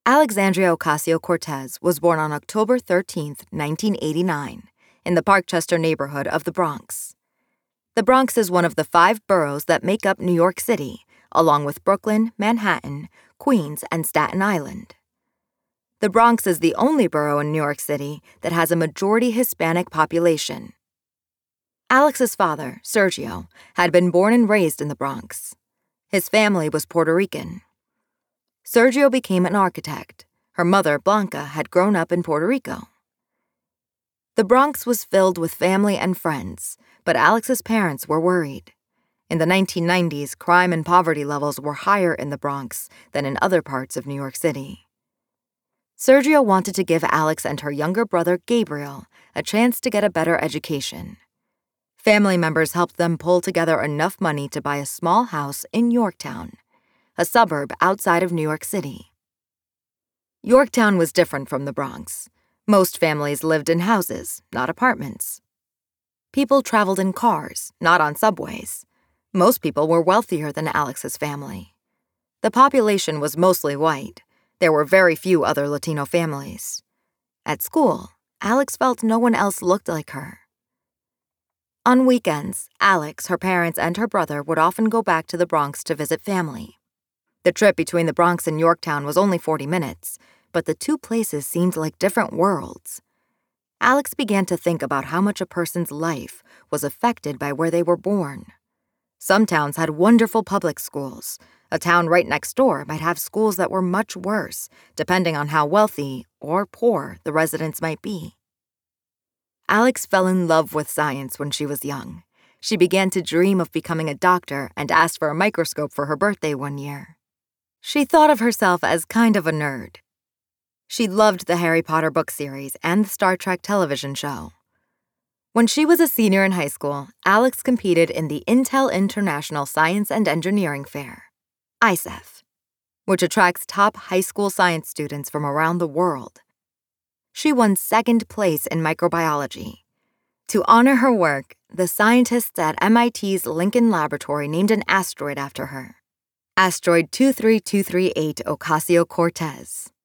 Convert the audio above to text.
Alexandria Ocasio-Cortez was born on October 13, 1989, in the Parkchester neighborhood of the Bronx. The Bronx is one of the 5 boroughs that make up New York City, along with Brooklyn, Manhattan, Queens, and Staten Island. The Bronx is the only borough in New York City that has a majority Hispanic population. Alex's father, Sergio, had been born and raised in the Bronx. His family was Puerto Rican. Sergio became an architect. Her mother, Blanca, had grown up in Puerto Rico. The Bronx was filled with family and friends, but Alex's parents were worried. In the 1990s, crime and poverty levels were higher in the Bronx than in other parts of New York City. Sergio wanted to give Alex and her younger brother, Gabriel, a chance to get a better education. Family members helped them pull together enough money to buy a small house in Yorktown, a suburb outside of New York City. Yorktown was different from the Bronx. Most families lived in houses, not apartments. People traveled in cars, not on subways. Most people were wealthier than Alex's family. The population was mostly white. There were very few other Latino families. At school, Alex felt no one else looked like her. On weekends, Alex, her parents, and her brother would often go back to the Bronx to visit family. The trip between the Bronx and Yorktown was only 40 minutes, but the two places seemed like different worlds. Alex began to think about how much a person's life was affected by where they were born. Some towns had wonderful public schools. A town right next door might have schools that were much worse, depending on how wealthy or poor the residents might be. Alex fell in love with science when she was young. She began to dream of becoming a doctor and asked for a microscope for her birthday one year. She thought of herself as kind of a nerd. She loved the Harry Potter book series and the Star Trek television show. When she was a senior in high school, Alex competed in the Intel International Science and Engineering Fair, ISEF, which attracts top high school science students from around the world. She won 2nd place in microbiology. To honor her work, the scientists at MIT's Lincoln Laboratory named an asteroid after her, asteroid 23238 Ocasio-Cortez.